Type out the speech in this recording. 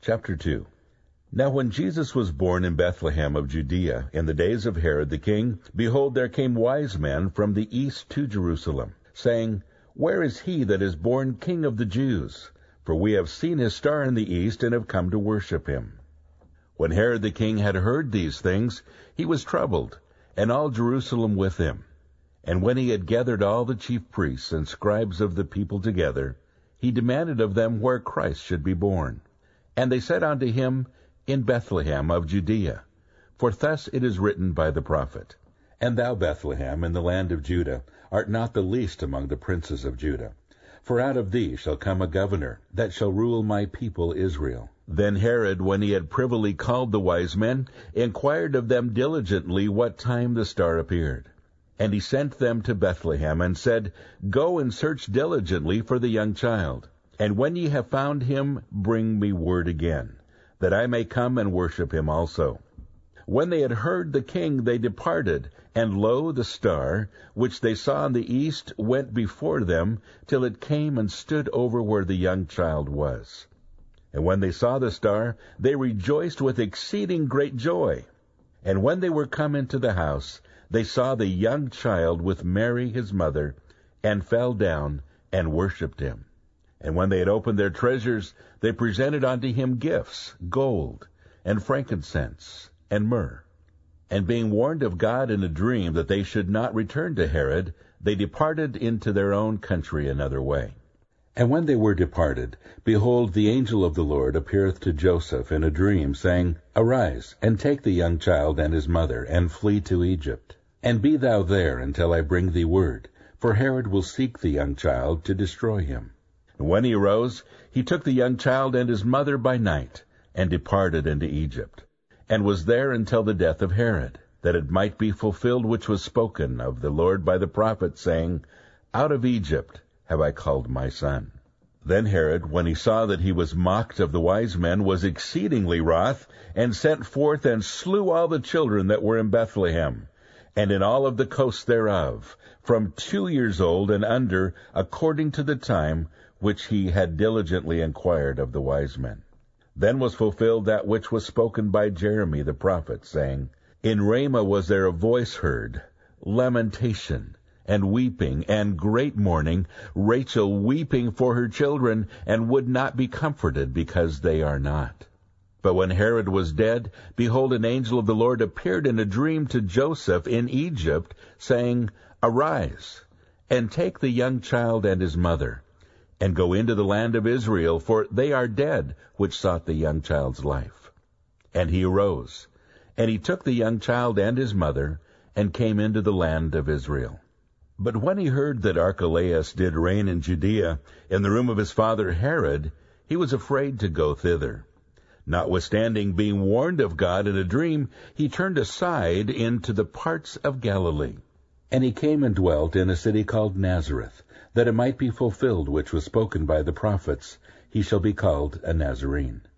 Chapter 2. Now when Jesus was born in Bethlehem of Judea, in the days of Herod the king, behold, there came wise men from the east to Jerusalem, saying, Where is he that is born King of the Jews? For we have seen his star in the east, and have come to worship him. When Herod the king had heard these things, he was troubled, and all Jerusalem with him. And when he had gathered all the chief priests and scribes of the people together, he demanded of them where Christ should be born. And they said unto him, In Bethlehem of Judea. For thus it is written by the prophet, And thou, Bethlehem, in the land of Judah, art not the least among the princes of Judah. For out of thee shall come a governor, that shall rule my people Israel. Then Herod, when he had privily called the wise men, inquired of them diligently what time the star appeared. And he sent them to Bethlehem, and said, Go and search diligently for the young child. And when ye have found him, bring me word again, that I may come and worship him also. When they had heard the king, they departed, and lo, the star, which they saw in the east, went before them, till it came and stood over where the young child was. And when they saw the star, they rejoiced with exceeding great joy. And when they were come into the house, they saw the young child with Mary his mother, and fell down and worshipped him. And when they had opened their treasures, they presented unto him gifts, gold, and frankincense, and myrrh. And being warned of God in a dream that they should not return to Herod, they departed into their own country another way. And when they were departed, behold, the angel of the Lord appeareth to Joseph in a dream, saying, Arise, and take the young child and his mother, and flee to Egypt. And be thou there until I bring thee word, for Herod will seek the young child to destroy him. And when he arose, he took the young child and his mother by night, and departed into Egypt, and was there until the death of Herod, that it might be fulfilled which was spoken of the Lord by the prophet, saying, Out of Egypt have I called my son. Then Herod, when he saw that he was mocked of the wise men, was exceedingly wroth, and sent forth and slew all the children that were in Bethlehem, and in all of the coasts thereof, from 2 years old and under, according to the time which he had diligently inquired of the wise men. Then was fulfilled that which was spoken by Jeremy the prophet, saying, In Ramah was there a voice heard, lamentation, and weeping, and great mourning, Rachel weeping for her children, and would not be comforted, because they are not. But when Herod was dead, behold, an angel of the Lord appeared in a dream to Joseph in Egypt, saying, Arise, and take the young child and his mother, and go into the land of Israel, for they are dead which sought the young child's life. And he arose, and he took the young child and his mother, and came into the land of Israel. But when he heard that Archelaus did reign in Judea, in the room of his father Herod, he was afraid to go thither. Notwithstanding, being warned of God in a dream, he turned aside into the parts of Galilee. And he came and dwelt in a city called Nazareth, that it might be fulfilled which was spoken by the prophets, He shall be called a Nazarene.